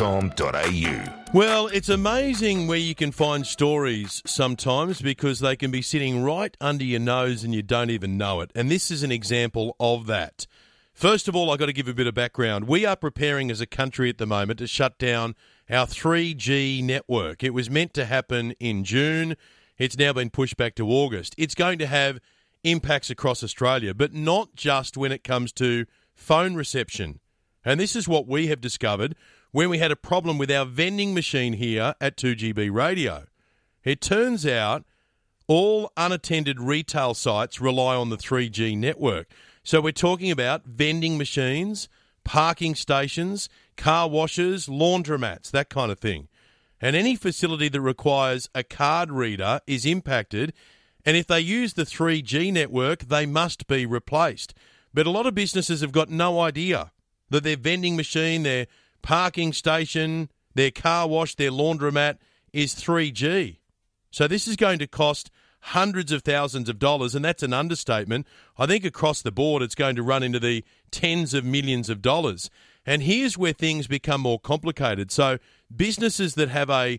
3gpodcast.com.au. Well, it's amazing where you can find stories sometimes because they can be sitting right under your nose and you don't even know it. And this is an example of that. First of all, I've got to give a bit of background. We are preparing as a country at the moment to shut down our 3G network. It was meant to happen in June. It's now been pushed back to August. It's going to have impacts across Australia, but not just when it comes to phone reception. And this is what we have discovered when we had a problem with our vending machine here at 2GB Radio. It turns out all unattended retail sites rely on the 3G network. So we're talking about vending machines, parking stations, car washes, laundromats, that kind of thing. And any facility that requires a card reader is impacted, and if they use the 3G network, they must be replaced. But a lot of businesses have got no idea that their vending machine, their parking station, their car wash, their laundromat is 3G. So this is going to cost hundreds of thousands of dollars, and that's an understatement. I think across the board it's going to run into the tens of millions of dollars. And here's where things become more complicated. So businesses that have a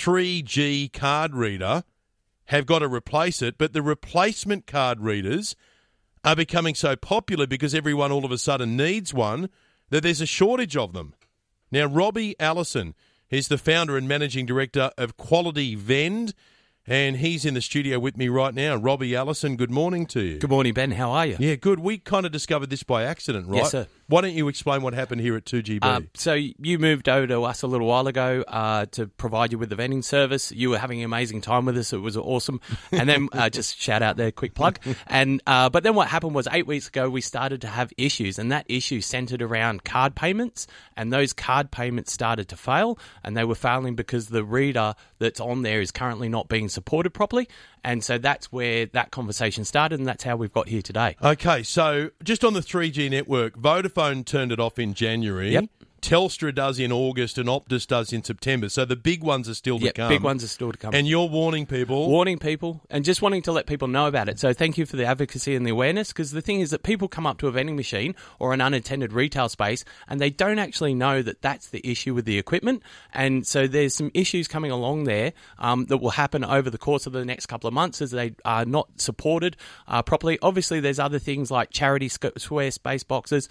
3G card reader have got to replace it, but the replacement card readers are becoming so popular because everyone all of a sudden needs one that there's a shortage of them. Now, Robbie Allison is the founder and managing director of Quality Vend, and he's in the studio with me right now. Robbie Allison, good morning to you. Good morning, Ben. How are you? Yeah, good. We kind of discovered this by accident, right? Yes, sir. Why don't you explain what happened here at 2GB? So you moved over to us a little while ago to provide you with the vending service. You were having an amazing time with us. It was awesome. And then just shout out there, quick plug. And but then what happened was 8 weeks ago we started to have issues, and that issue centered around card payments. And those card payments started to fail, and they were failing because the reader that's on there is currently not being supported properly. And so that's where that conversation started, and that's how we've got here today. Okay, so just on the 3G network, Vodafone turned it off in January. Yep. Telstra does in August and Optus does in September. So the big ones are still to come. Big ones are still to come. And you're warning people. Warning people and just wanting to let people know about it. So thank you for the advocacy and the awareness, because the thing is that people come up to a vending machine or an unattended retail space and they don't actually know that that's the issue with the equipment. And so there's some issues coming along there that will happen over the course of the next couple of months as they are not supported properly. Obviously, there's other things like charity square space boxes,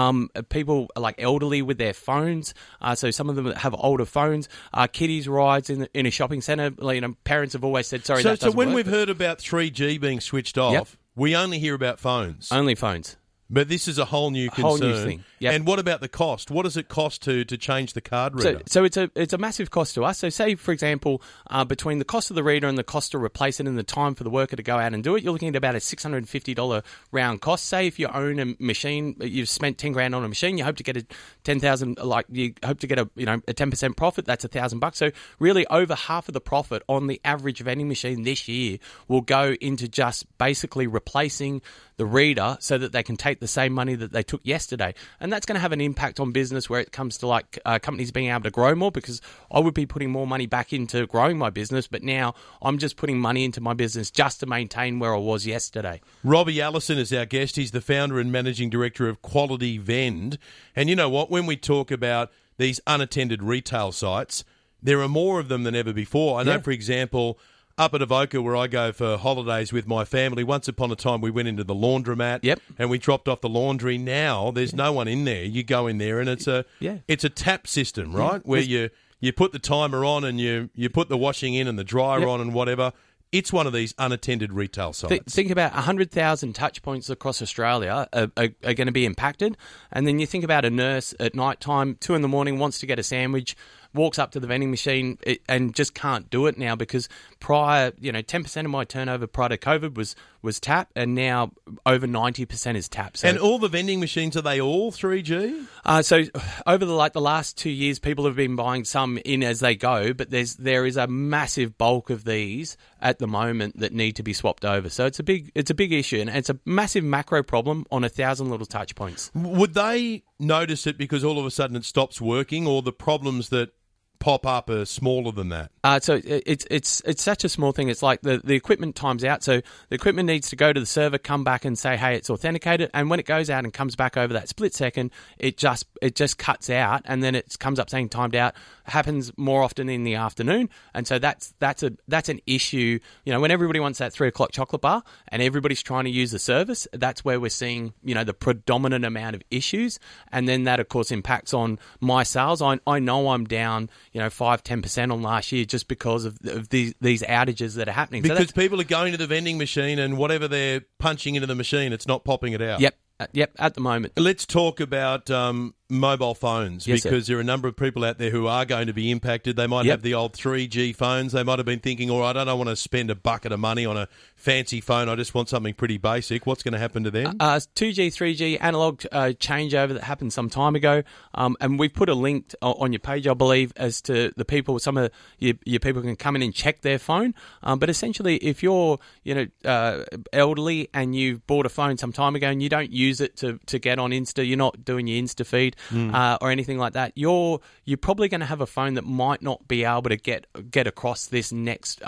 people like elderly with their phones, so some of them have older phones, kiddies rides in a shopping centre. You know, parents have always said, sorry, that doesn't So when work. we've heard about 3G being switched off, Yep. we only hear about phones. Only phones. But this is a whole new concern. Whole new thing. Yep. And what about the cost? What does it cost to change the card reader? So it's a massive cost to us. So say, for example, between the cost of the reader and the cost to replace it and the time for the worker to go out and do it, you're looking at about a $650 round cost. Say if you own a machine, you've spent $10,000 on a machine, you hope to get a $10,000, like you hope to get a 10% profit. That's $1,000. So really, over half of the profit on the average vending machine this year will go into just basically replacing the reader so that they can take the same money that they took yesterday. And that's going to have an impact on business where it comes to like companies being able to grow more, because I would be putting more money back into growing my business, but now I'm just putting money into my business just to maintain where I was yesterday. Robbie Allison is our guest. He's the founder and managing director of Quality Vend. And you know what? When we talk about these unattended retail sites, there are more of them than ever before. I know, for example, up at Avoca, where I go for holidays with my family, once upon a time we went into the laundromat and we dropped off the laundry. Now there's no one in there. You go in there and it's a tap system, right? Where you put the timer on and you put the washing in and the dryer on and whatever. It's one of these unattended retail sites. Think about 100,000 touch points across Australia are going to be impacted. And then you think about a nurse at night time, 2 a.m, wants to get a sandwich, walks up to the vending machine and just can't do it now because prior, 10% of my turnover prior to COVID was tap, and now over 90% is tap. So, and all the vending machines, are they all 3G? So over the last 2 years, people have been buying some in as they go, but there is a massive bulk of these at the moment that need to be swapped over. So it's a big issue, and it's a massive macro problem on 1,000 little touch points. Would they notice it because all of a sudden it stops working, or the problems that pop up are smaller than that? So it's such a small thing. It's like the equipment times out. So the equipment needs to go to the server, come back and say, hey, it's authenticated. And when it goes out and comes back over that split second, it just cuts out, and then it comes up saying timed out. Happens more often in the afternoon, and so that's an issue. You know, when everybody wants that 3 o'clock chocolate bar and everybody's trying to use the service, that's where we're seeing, you know, the predominant amount of issues, and then that of course impacts on my sales. I know I'm down, 5-10% on last year just because of these outages that are happening. Because people are going to the vending machine and whatever they're punching into the machine, it's not popping it out. Yep, at the moment. Let's talk about mobile phones, Yes, because sir. there are a number of people out there who are going to be impacted. They might have the old 3G phones. They might have been thinking, all right, I don't want to spend a bucket of money on a fancy phone. I just want something pretty basic. What's going to happen to them? 2G, 3G analog changeover that happened some time ago, and we've put a link on your page, I believe, as to the people. Some of your people can come in and check their phone. But essentially, if you're elderly and you've bought a phone some time ago and you don't use it to get on Insta, you're not doing your Insta feed or anything like that, you're probably going to have a phone that might not be able to get across this next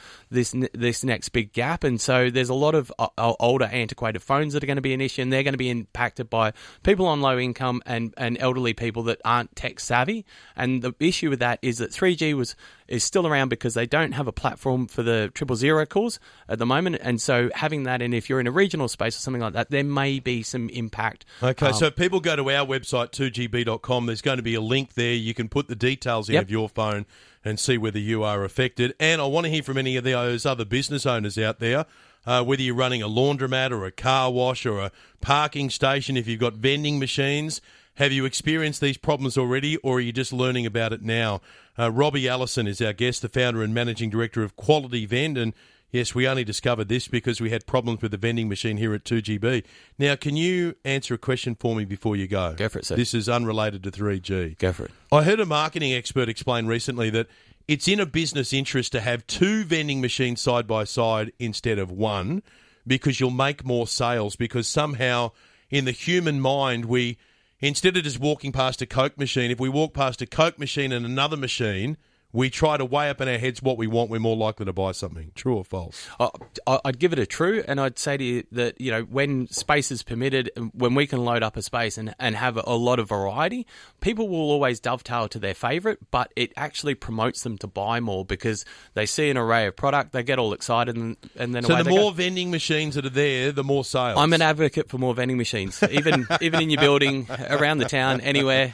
this next big gap. And so there's a lot of older antiquated phones that are going to be an issue, and they're going to be impacted by people on low income and elderly people that aren't tech savvy. And the issue with that is that 3G is still around because they don't have a platform for the 000 calls at the moment. And so having that, and if you're in a regional space or something like that, there may be some impact. Okay, so if people go to our website, 2gb.com, there's going to be a link there. You can put the details in of your phone and see whether you are affected. And I want to hear from any of those other business owners out there, whether you're running a laundromat or a car wash or a parking station, if you've got vending machines. Have you experienced these problems already, or are you just learning about it now? Robbie Allison is our guest, the founder and managing director of Quality Vend. And yes, we only discovered this because we had problems with the vending machine here at 2GB. Now, can you answer a question for me before you go? Go for it, sir. This is unrelated to 3G. Go for it. I heard a marketing expert explain recently that it's in a business interest to have 2 vending machines side by side instead of 1, because you'll make more sales, because somehow in the human mind instead of just walking past a Coke machine, if we walk past a Coke machine and another machine, we try to weigh up in our heads what we want, we're more likely to buy something. True or false? I'd give it a true, and I'd say to you that, when space is permitted, when we can load up a space and have a lot of variety, people will always dovetail to their favourite, but it actually promotes them to buy more because they see an array of product, they get all excited, and then so away the they more go. vending machines that are there, the more sales. I'm an advocate for more vending machines, even in your building, around the town, anywhere.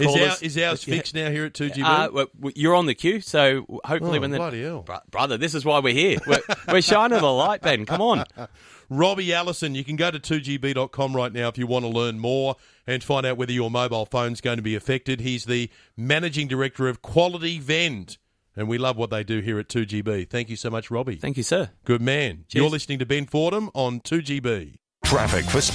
Is ours fixed now here at 2GB? You're on the queue, so hopefully bloody hell. Brother, this is why we're here. We're shining the light, Ben. Come on. Robbie Allison, you can go to 2gb.com right now if you want to learn more and find out whether your mobile phone's going to be affected. He's the managing director of Quality Vend, and we love what they do here at 2GB. Thank you so much, Robbie. Thank you, sir. Good man. Cheers. You're listening to Ben Fordham on 2GB. Traffic for